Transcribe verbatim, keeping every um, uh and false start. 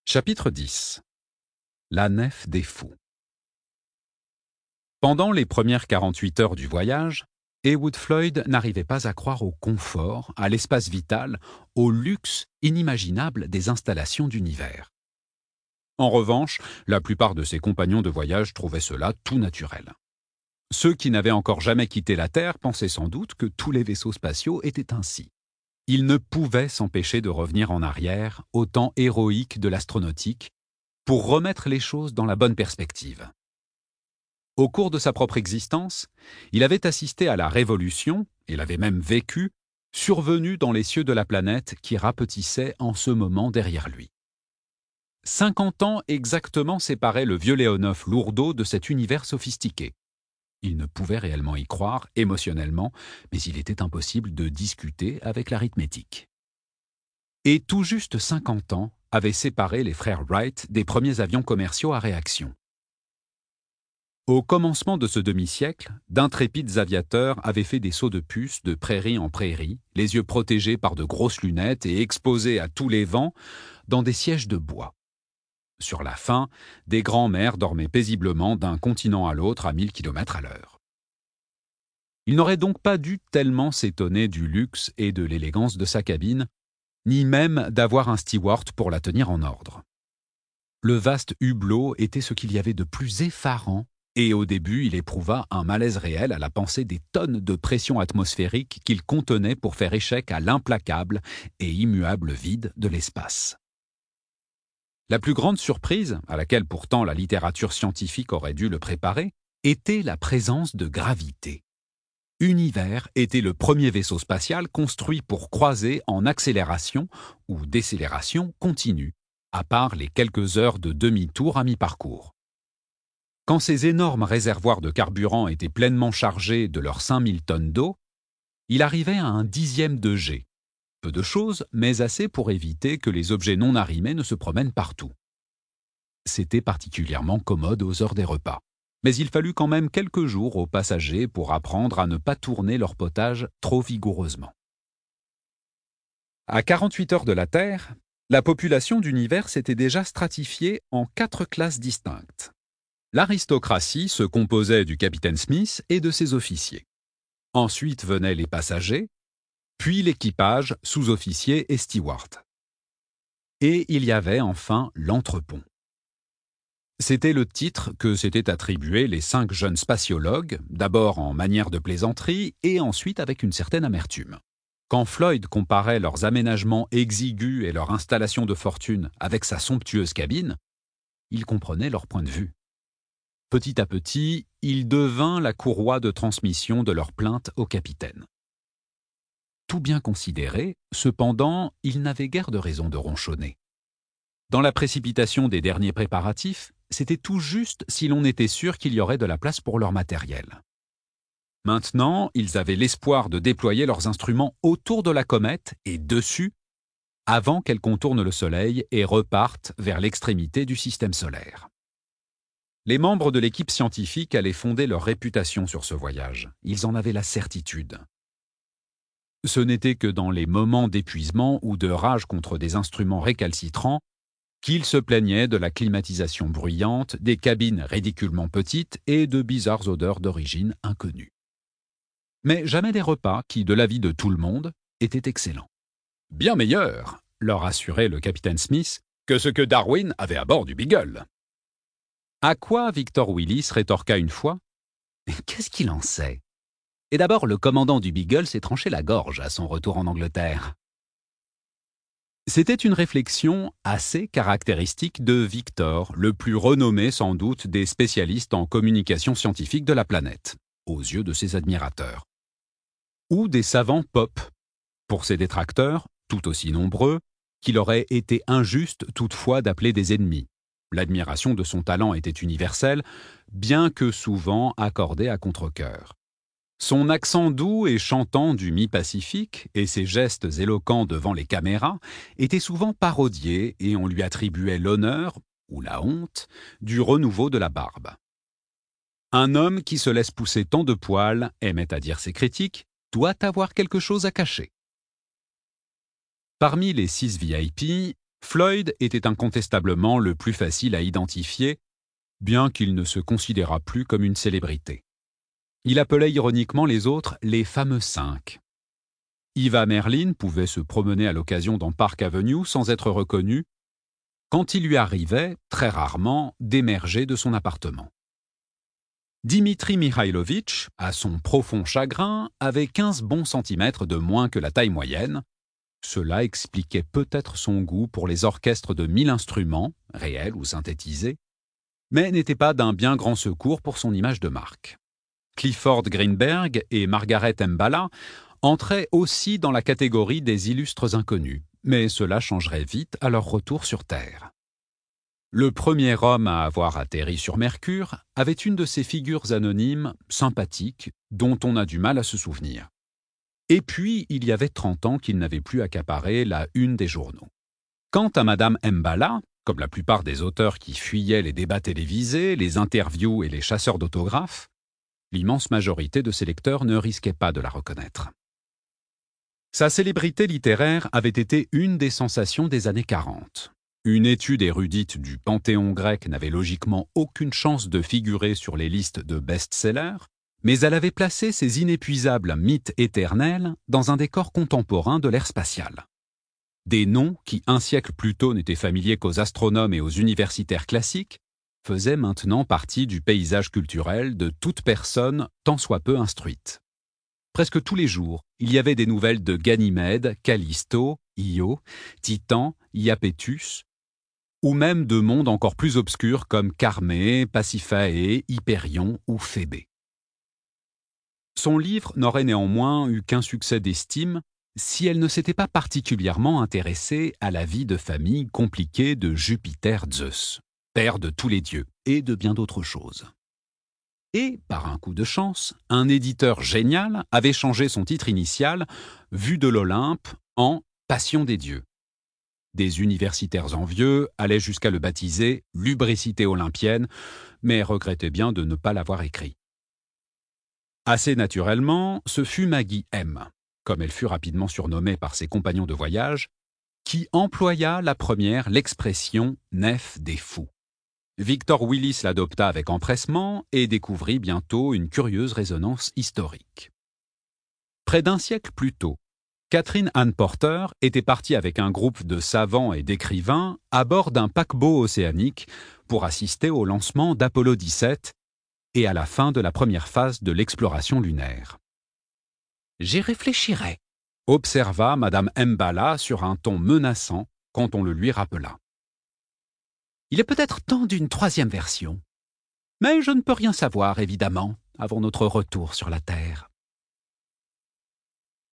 Chapitre dix. La nef des fous. Pendant les premières quarante-huit heures du voyage, Heywood Floyd n'arrivait pas à croire au confort, à l'espace vital, au luxe inimaginable des installations d'univers. En revanche, la plupart de ses compagnons de voyage trouvaient cela tout naturel. Ceux qui n'avaient encore jamais quitté la Terre pensaient sans doute que tous les vaisseaux spatiaux étaient ainsi. Ils ne pouvaient s'empêcher de revenir en arrière au temps héroïque de l'astronautique pour remettre les choses dans la bonne perspective. Au cours de sa propre existence, il avait assisté à la révolution, et l'avait même vécue, survenue dans les cieux de la planète qui rapetissait en ce moment derrière lui. Cinquante ans exactement séparaient le vieux Léonov Lourdeau de cet univers sophistiqué. Il ne pouvait réellement y croire, émotionnellement, mais il était impossible de discuter avec l'arithmétique. Et tout juste cinquante ans avaient séparé les frères Wright des premiers avions commerciaux à réaction. Au commencement de ce demi-siècle, d'intrépides aviateurs avaient fait des sauts de puce de prairie en prairie, les yeux protégés par de grosses lunettes et exposés à tous les vents, dans des sièges de bois. Sur la fin, des grands-mères dormaient paisiblement d'un continent à l'autre à mille kilomètres à l'heure. Il n'aurait donc pas dû tellement s'étonner du luxe et de l'élégance de sa cabine, ni même d'avoir un steward pour la tenir en ordre. Le vaste hublot était ce qu'il y avait de plus effarant, et au début il éprouva un malaise réel à la pensée des tonnes de pression atmosphérique qu'il contenait pour faire échec à l'implacable et immuable vide de l'espace. La plus grande surprise, à laquelle pourtant la littérature scientifique aurait dû le préparer, était la présence de gravité. Univers était le premier vaisseau spatial construit pour croiser en accélération ou décélération continue, à part les quelques heures de demi-tour à mi-parcours. Quand ces énormes réservoirs de carburant étaient pleinement chargés de leurs cinq mille tonnes d'eau, il arrivait à un dixième de G. Peu de choses, mais assez pour éviter que les objets non arrimés ne se promènent partout. C'était particulièrement commode aux heures des repas. Mais il fallut quand même quelques jours aux passagers pour apprendre à ne pas tourner leur potage trop vigoureusement. À quarante-huit heures de la Terre, la population d'univers s'était déjà stratifiée en quatre classes distinctes. L'aristocratie se composait du capitaine Smith et de ses officiers. Ensuite venaient les passagers, puis l'équipage, sous-officiers et stewards. Et il y avait enfin l'entrepont. C'était le titre que s'étaient attribués les cinq jeunes spatiologues, d'abord en manière de plaisanterie et ensuite avec une certaine amertume. Quand Floyd comparait leurs aménagements exigus et leur installation de fortune avec sa somptueuse cabine, il comprenait leur point de vue. Petit à petit, il devint la courroie de transmission de leurs plaintes au capitaine. Tout bien considéré, cependant, il n'avait guère de raison de ronchonner. Dans la précipitation des derniers préparatifs, c'était tout juste si l'on était sûr qu'il y aurait de la place pour leur matériel. Maintenant, ils avaient l'espoir de déployer leurs instruments autour de la comète et dessus, avant qu'elle contourne le Soleil et reparte vers l'extrémité du système solaire. Les membres de l'équipe scientifique allaient fonder leur réputation sur ce voyage. Ils en avaient la certitude. Ce n'était que dans les moments d'épuisement ou de rage contre des instruments récalcitrants qu'ils se plaignaient de la climatisation bruyante, des cabines ridiculement petites et de bizarres odeurs d'origine inconnue. Mais jamais des repas qui, de l'avis de tout le monde, étaient excellents. Bien meilleurs, leur assurait le capitaine Smith, que ce que Darwin avait à bord du Beagle. À quoi Victor Willis rétorqua une fois « Qu'est-ce qu'il en sait ? Et d'abord, le commandant du Beagle s'est tranché la gorge à son retour en Angleterre. » C'était une réflexion assez caractéristique de Victor, le plus renommé sans doute des spécialistes en communication scientifique de la planète, aux yeux de ses admirateurs. Ou des savants pop, pour ses détracteurs, tout aussi nombreux, qu'il aurait été injuste toutefois d'appeler des ennemis. L'admiration de son talent était universelle, bien que souvent accordée à contre-cœur. Son accent doux et chantant du mi-Pacifique et ses gestes éloquents devant les caméras étaient souvent parodiés et on lui attribuait l'honneur, ou la honte, du renouveau de la barbe. Un homme qui se laisse pousser tant de poils, aimait à dire ses critiques, doit avoir quelque chose à cacher. Parmi les six V I P, Floyd était incontestablement le plus facile à identifier, bien qu'il ne se considérât plus comme une célébrité. Il appelait ironiquement les autres les fameux cinq. Eva Merlin pouvait se promener à l'occasion dans Park Avenue sans être reconnue, quand il lui arrivait, très rarement, d'émerger de son appartement. Dimitri Mihailovitch, à son profond chagrin, avait quinze bons centimètres de moins que la taille moyenne. Cela expliquait peut-être son goût pour les orchestres de mille instruments, réels ou synthétisés, mais n'était pas d'un bien grand secours pour son image de marque. Clifford Greenberg et Margaret Mbala entraient aussi dans la catégorie des illustres inconnus, mais cela changerait vite à leur retour sur Terre. Le premier homme à avoir atterri sur Mercure avait une de ces figures anonymes, sympathiques, dont on a du mal à se souvenir. Et puis, il y avait trente ans qu'il n'avait plus accaparé la une des journaux. Quant à Madame Mbala, comme la plupart des auteurs qui fuyaient les débats télévisés, les interviews et les chasseurs d'autographes, l'immense majorité de ses lecteurs ne risquait pas de la reconnaître. Sa célébrité littéraire avait été une des sensations des années quarante. Une étude érudite du panthéon grec n'avait logiquement aucune chance de figurer sur les listes de best-sellers, mais elle avait placé ces inépuisables mythes éternels dans un décor contemporain de l'ère spatiale. Des noms qui, un siècle plus tôt, n'étaient familiers qu'aux astronomes et aux universitaires classiques, faisaient maintenant partie du paysage culturel de toute personne tant soit peu instruite. Presque tous les jours, il y avait des nouvelles de Ganymède, Callisto, Io, Titan, Iapetus, ou même de mondes encore plus obscurs comme Carmé, Pasiphae, Hyperion ou Phébé. Son livre n'aurait néanmoins eu qu'un succès d'estime si elle ne s'était pas particulièrement intéressée à la vie de famille compliquée de Jupiter Zeus, père de tous les dieux, et de bien d'autres choses. Et, par un coup de chance, un éditeur génial avait changé son titre initial, Vue de l'Olympe, en Passion des dieux. Des universitaires envieux allaient jusqu'à le baptiser Lubricité olympienne, mais regrettaient bien de ne pas l'avoir écrit. Assez naturellement, ce fut Maggie M, comme elle fut rapidement surnommée par ses compagnons de voyage, qui employa la première l'expression « nef des fous ». Victor Willis l'adopta avec empressement et découvrit bientôt une curieuse résonance historique. Près d'un siècle plus tôt, Catherine Anne Porter était partie avec un groupe de savants et d'écrivains à bord d'un paquebot océanique pour assister au lancement d'Apollo dix-sept et à la fin de la première phase de l'exploration lunaire. « J'y réfléchirai », observa Madame Mbala sur un ton menaçant quand on le lui rappela. « Il est peut-être temps d'une troisième version. Mais je ne peux rien savoir, évidemment, avant notre retour sur la Terre. »